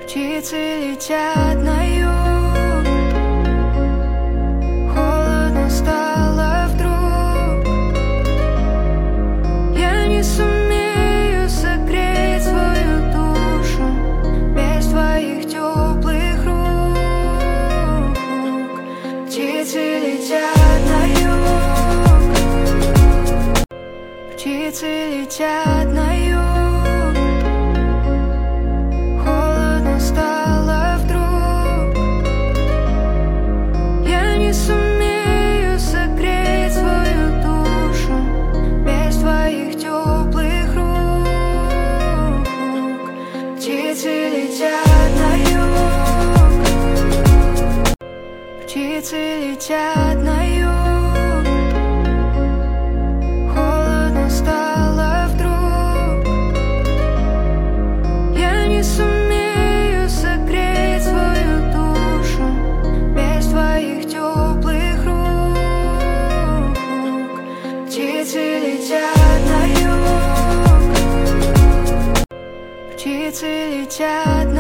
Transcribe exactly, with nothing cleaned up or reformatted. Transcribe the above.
Птицы летят на юг. Холодно стало вдруг. Я не сумею согреть свою душу без твоих теплых рук. Птицы летят на юг. Птицы летят на юг. Птицы летят на юг. Холодно стало вдруг. Я не сумею согреть свою душу без твоих теплых рук. Птицы летят на юг. Птицы летят на юг.